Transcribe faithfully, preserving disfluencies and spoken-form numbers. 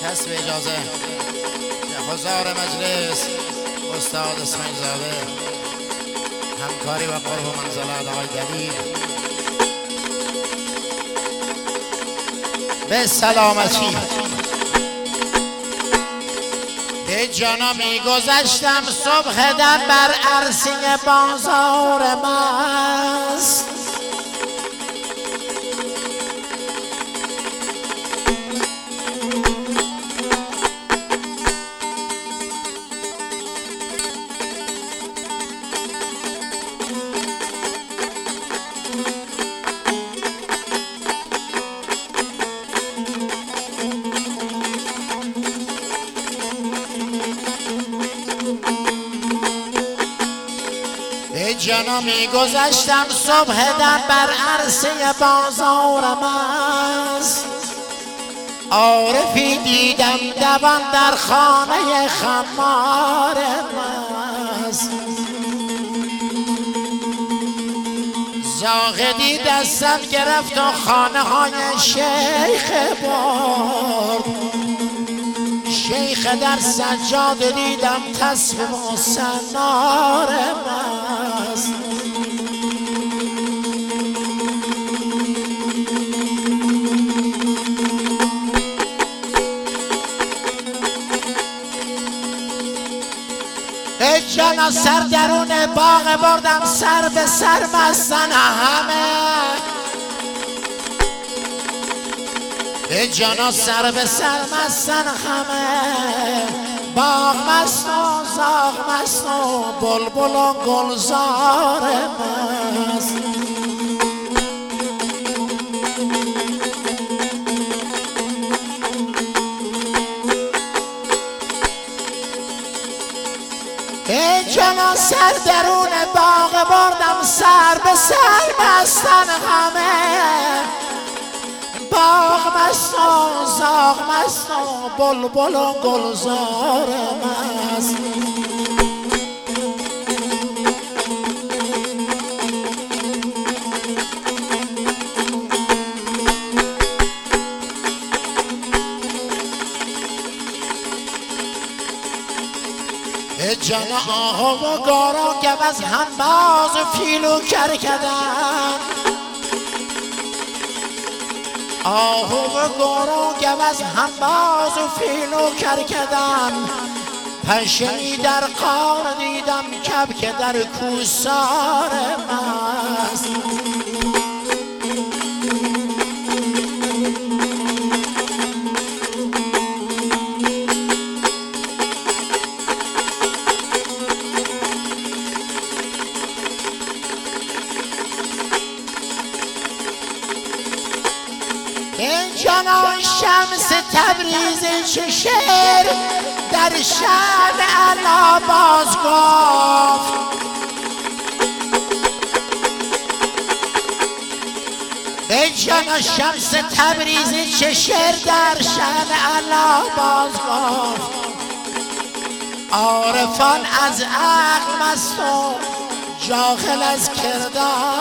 کسب اجازه حضار مجلس استاد اسماعیل زاده، همکاری و قرب منزلت آقای دبیر. به سلامتی به جانا می گذشتم صبح در بر عرصه بازار مست، جانا می گذشتم صبح در بر عرصه بازارم است، عارفی دیدم دوان در خانه خمار است، زاهدی دستم گرفت و خانه های شیخ برد، شیخ در سجاده دیدم تسبیح و سنار مست، ای جانا سر درون باغ بردم سر به سر مستن همه، ای جانا سر به سر مستن همه، باغ مست و زاغ مست و بلبل و گلزار مست، ای جانا سر درون باغ بردم سر به سر مستن همه، باغ مست و زاغ مست و بلبل و گلزار مست، ای جانا آها و گارا گوز همباز و فیل و کرکدن، آهو و گارا گوز همباز و فیل و کرکدن، پشنی در قار دیدم کبک در کوسار مست، این جانا شمس تبریز چه شعر در شأن علا باز گفت، این جانا شمس تبریز چه شعر در شأن علا باز گفت، عارفان از عقل مست و جاهل از کردار